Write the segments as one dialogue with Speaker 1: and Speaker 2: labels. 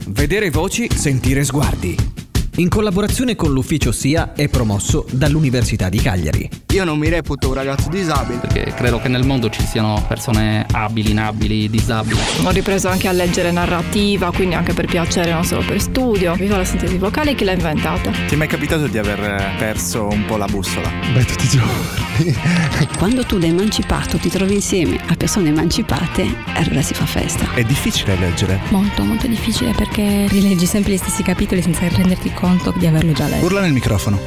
Speaker 1: Vedere voci, sentire sguardi. In collaborazione con l'ufficio SIA è promosso dall'Università di Cagliari.
Speaker 2: Io non mi reputo un ragazzo disabile,
Speaker 3: perché credo che nel mondo ci siano persone abili, inabili, disabili.
Speaker 4: Ho ripreso anche a leggere narrativa, quindi anche per piacere, non solo per studio. Viva la sintesi vocale, chi l'ha inventata?
Speaker 5: Ti è mai capitato di aver perso un po' la bussola?
Speaker 6: Beh, tutti i giorni.
Speaker 7: Quando tu da emancipato ti trovi insieme a persone emancipate, allora si fa festa.
Speaker 5: È difficile leggere?
Speaker 8: Molto, molto difficile, perché rileggi sempre gli stessi capitoli senza renderti conto di averlo già letto.
Speaker 5: Urla nel microfono.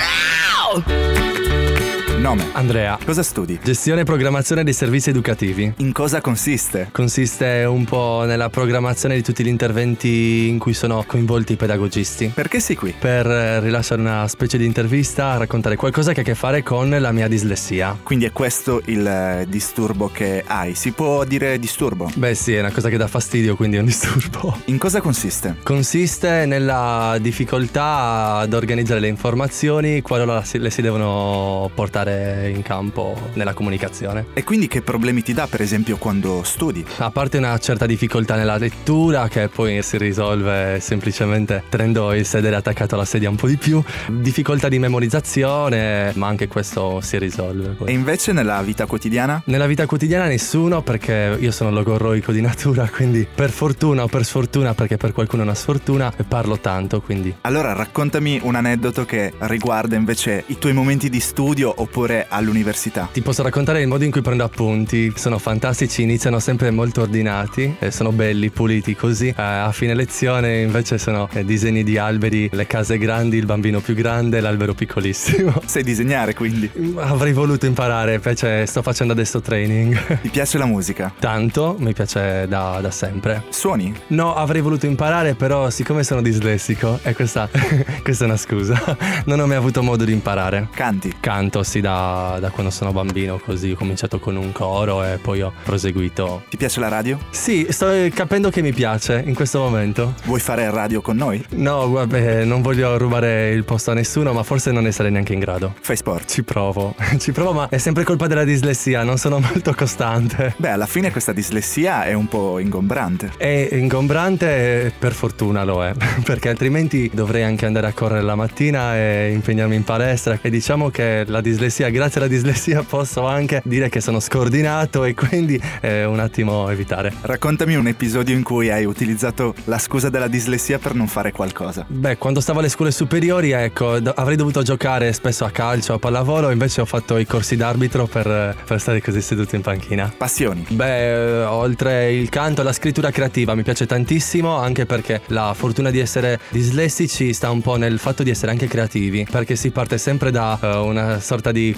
Speaker 5: Nome?
Speaker 6: Andrea.
Speaker 5: Cosa studi?
Speaker 6: Gestione e programmazione dei servizi educativi.
Speaker 5: In cosa consiste?
Speaker 6: Consiste un po' nella programmazione di tutti gli interventi in cui sono coinvolti i pedagogisti.
Speaker 5: Perché sei qui?
Speaker 6: Per rilasciare una specie di intervista, raccontare qualcosa che ha a che fare con la mia dislessia.
Speaker 5: Quindi è questo il disturbo che hai? Si può dire disturbo?
Speaker 6: Beh sì, è una cosa che dà fastidio, quindi è un disturbo.
Speaker 5: In cosa consiste?
Speaker 6: Consiste nella difficoltà ad organizzare le informazioni qualora le si devono portare in campo nella comunicazione.
Speaker 5: E quindi che problemi ti dà, per esempio, quando studi?
Speaker 6: A parte una certa difficoltà nella lettura, che poi si risolve semplicemente tenendo il sedere attaccato alla sedia un po' di più, difficoltà di memorizzazione, ma anche questo si risolve poi.
Speaker 5: E invece nella vita quotidiana?
Speaker 6: Nella vita quotidiana nessuno, perché io sono logorroico di natura, quindi per fortuna o per sfortuna, perché per qualcuno è una sfortuna, parlo tanto, quindi.
Speaker 5: Allora raccontami un aneddoto che riguarda invece i tuoi momenti di studio oppure all'università.
Speaker 6: Ti posso raccontare il modo in cui prendo appunti. Sono fantastici, iniziano sempre molto ordinati, sono belli, puliti così. A fine lezione invece sono disegni di alberi, le case grandi, il bambino più grande, l'albero piccolissimo.
Speaker 5: Sai disegnare, quindi?
Speaker 6: Avrei voluto imparare, invece sto facendo adesso training.
Speaker 5: Ti piace la musica?
Speaker 6: Tanto, mi piace da sempre.
Speaker 5: Suoni?
Speaker 6: No, avrei voluto imparare, però siccome sono dislessico, e questa è una scusa, non ho mai avuto modo di imparare.
Speaker 5: Canti?
Speaker 6: Canto, sì, da quando sono bambino, così ho cominciato con un coro e poi ho proseguito.
Speaker 5: Ti piace la radio?
Speaker 6: Sì, sto capendo che mi piace in questo momento.
Speaker 5: Vuoi fare radio con noi?
Speaker 6: No, guarda, non voglio rubare il posto a nessuno, ma forse non ne sarei neanche in grado.
Speaker 5: Fai sport?
Speaker 6: Ci provo, ma è sempre colpa della dislessia, non sono molto costante.
Speaker 5: Beh, alla fine questa dislessia è un po' ingombrante.
Speaker 6: È ingombrante, per fortuna lo è, perché altrimenti dovrei anche andare a correre la mattina e impegnarmi in palestra, e diciamo che la dislessia, grazie alla dislessia posso anche dire che sono scordinato e quindi un attimo evitare.
Speaker 5: Raccontami un episodio in cui hai utilizzato la scusa della dislessia per non fare qualcosa.
Speaker 6: Beh, quando stavo alle scuole superiori, ecco, avrei dovuto giocare spesso a calcio, a pallavolo, invece ho fatto i corsi d'arbitro per stare così seduto in panchina.
Speaker 5: Passioni?
Speaker 6: Beh, oltre il canto, la scrittura creativa mi piace tantissimo, anche perché la fortuna di essere dislessici sta un po' nel fatto di essere anche creativi, perché si parte sempre da una sorta di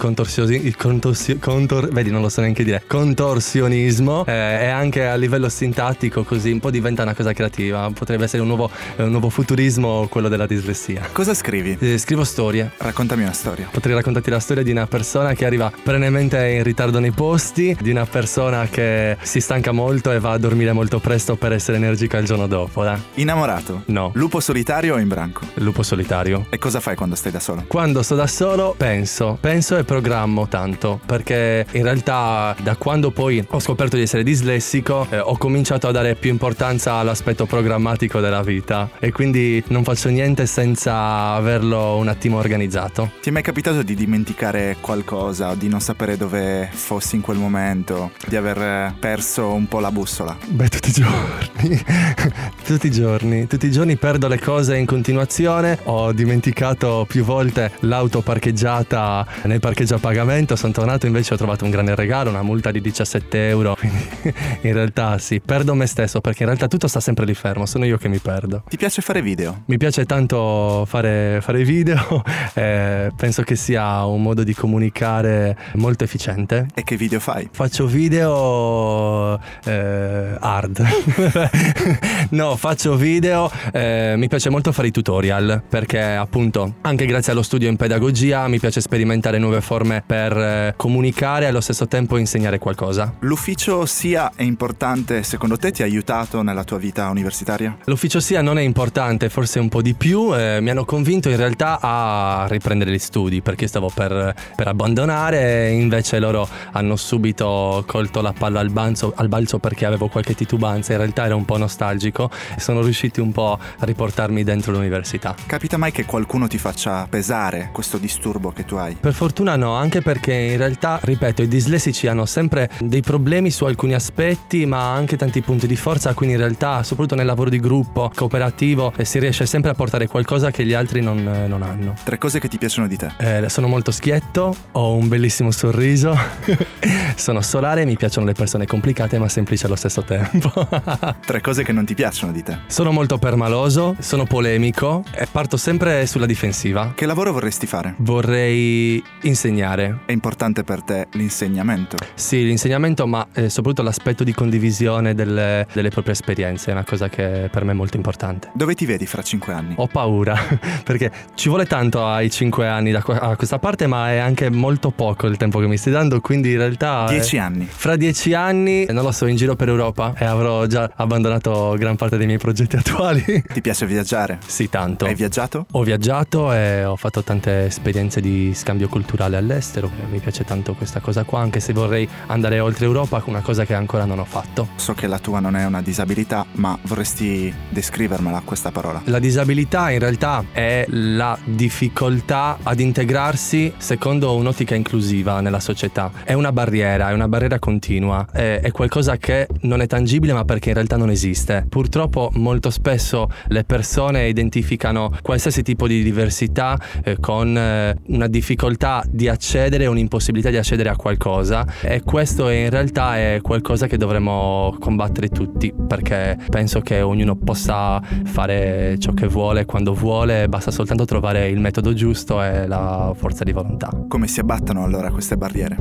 Speaker 6: vedi, non lo so neanche dire, contorsionismo, e anche a livello sintattico così un po' diventa una cosa creativa. Potrebbe essere un nuovo futurismo, quello della dislessia.
Speaker 5: Cosa scrivi?
Speaker 6: Scrivo storie.
Speaker 5: Raccontami una storia.
Speaker 6: Potrei raccontarti la storia di una persona che arriva perennemente in ritardo nei posti, di una persona che si stanca molto e va a dormire molto presto per essere energica il giorno dopo.
Speaker 5: Innamorato?
Speaker 6: No.
Speaker 5: Lupo solitario o in branco?
Speaker 6: Lupo solitario.
Speaker 5: E cosa fai quando stai da solo?
Speaker 6: Quando sto da solo penso e programmo tanto, perché in realtà da quando poi ho scoperto di essere dislessico ho cominciato a dare più importanza all'aspetto programmatico della vita, e quindi non faccio niente senza averlo un attimo organizzato.
Speaker 5: Ti è mai capitato di dimenticare qualcosa o di non sapere dove fossi in quel momento, di aver perso un po' la bussola?
Speaker 6: Beh, tutti i giorni perdo le cose in continuazione. Ho dimenticato più volte l'auto parcheggiata nel parcheggio a pagamento, sono tornato, invece ho trovato un grande regalo, una multa di 17 euro, quindi in realtà sì, perdo me stesso, perché in realtà tutto sta sempre lì fermo, sono io che mi perdo.
Speaker 5: Ti piace fare video?
Speaker 6: Mi piace tanto fare video, penso che sia un modo di comunicare molto efficiente.
Speaker 5: E che video fai?
Speaker 6: Faccio video hard. No, faccio video, mi piace molto fare i tutorial, perché appunto anche grazie allo studio in pedagogia mi piace sperimentare nuove forme per comunicare e allo stesso tempo insegnare qualcosa.
Speaker 5: L'ufficio SIA è importante, secondo te? Ti ha aiutato nella tua vita universitaria?
Speaker 6: L'ufficio SIA non è importante, forse un po' di più, mi hanno convinto in realtà a riprendere gli studi, perché stavo per abbandonare, e invece loro hanno subito colto la palla al balzo perché avevo qualche titubanza, in realtà ero un po' nostalgico amico e sono riusciti un po' a riportarmi dentro l'università.
Speaker 5: Capita mai che qualcuno ti faccia pesare questo disturbo che tu hai?
Speaker 6: Per fortuna no, anche perché in realtà, ripeto, i dislessici hanno sempre dei problemi su alcuni aspetti, ma anche tanti punti di forza, quindi in realtà, soprattutto nel lavoro di gruppo, cooperativo, si riesce sempre a portare qualcosa che gli altri non hanno.
Speaker 5: 3 cose che ti piacciono di te.
Speaker 6: Sono molto schietto, ho un bellissimo sorriso, sono solare e mi piacciono le persone complicate ma semplici allo stesso tempo.
Speaker 5: 3 cose che non ti piacciono di te.
Speaker 6: Sono molto permaloso, sono polemico e parto sempre sulla difensiva.
Speaker 5: Che lavoro vorresti fare?
Speaker 6: Vorrei insegnare.
Speaker 5: È importante per te l'insegnamento?
Speaker 6: Sì, l'insegnamento, ma soprattutto l'aspetto di condivisione delle proprie esperienze è una cosa che per me è molto importante.
Speaker 5: Dove ti vedi fra 5 anni?
Speaker 6: Ho paura perché ci vuole tanto ai 5 anni a questa parte, ma è anche molto poco il tempo che mi stai dando, quindi in realtà
Speaker 5: 10 anni.
Speaker 6: Fra 10 anni, non lo so, in giro per Europa e avrò già abbandonato gran parte dei miei progetti attuali.
Speaker 5: Ti piace viaggiare?
Speaker 6: Sì, tanto.
Speaker 5: Hai viaggiato?
Speaker 6: Ho viaggiato e ho fatto tante esperienze di scambio culturale all'estero. Mi piace tanto questa cosa qua, anche se vorrei andare oltre Europa, una cosa che ancora non ho fatto.
Speaker 5: So che la tua non è una disabilità, ma vorresti descrivermela questa parola?
Speaker 6: La disabilità in realtà è la difficoltà ad integrarsi secondo un'ottica inclusiva nella società. È una barriera continua, è qualcosa che non è tangibile, ma perché in realtà non esiste. Purtroppo molto spesso le persone identificano qualsiasi tipo di diversità con una difficoltà di accedere, un'impossibilità di accedere a qualcosa, e questo in realtà è qualcosa che dovremmo combattere tutti, perché penso che ognuno possa fare ciò che vuole quando vuole, basta soltanto trovare il metodo giusto e la forza di volontà.
Speaker 5: Come si abbattono allora queste barriere?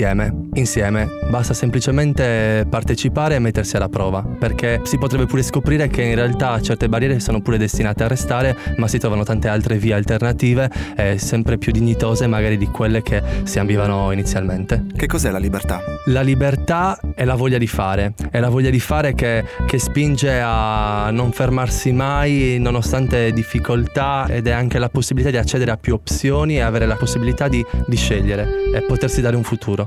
Speaker 6: Insieme, basta semplicemente partecipare e mettersi alla prova, perché si potrebbe pure scoprire che in realtà certe barriere sono pure destinate a restare, ma si trovano tante altre vie alternative sempre più dignitose magari di quelle che si ambivano inizialmente.
Speaker 5: Che cos'è la libertà?
Speaker 6: La libertà è la voglia di fare, che spinge a non fermarsi mai nonostante difficoltà, ed è anche la possibilità di accedere a più opzioni e avere la possibilità di scegliere e potersi dare un futuro.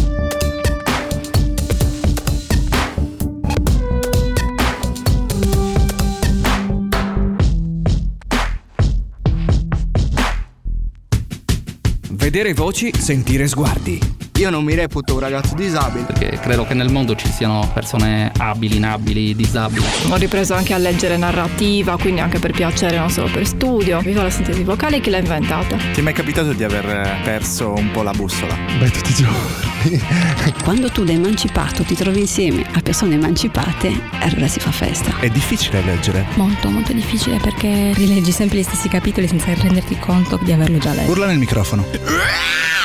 Speaker 1: Vedere voci, sentire sguardi.
Speaker 2: Io non mi reputo un ragazzo disabile.
Speaker 3: Perché credo che nel mondo ci siano persone abili, inabili, disabili.
Speaker 4: Ho ripreso anche a leggere narrativa, quindi anche per piacere, non solo per studio. Viva la sintesi vocale, chi l'ha inventata?
Speaker 5: Ti è mai capitato di aver perso un po' la bussola?
Speaker 6: Beh, tutti i giorni.
Speaker 7: Quando tu da emancipato ti trovi insieme a persone emancipate, allora si fa festa.
Speaker 5: È difficile leggere?
Speaker 8: Molto, molto difficile perché rileggi sempre gli stessi capitoli senza renderti conto di averlo già letto.
Speaker 5: Urla nel microfono.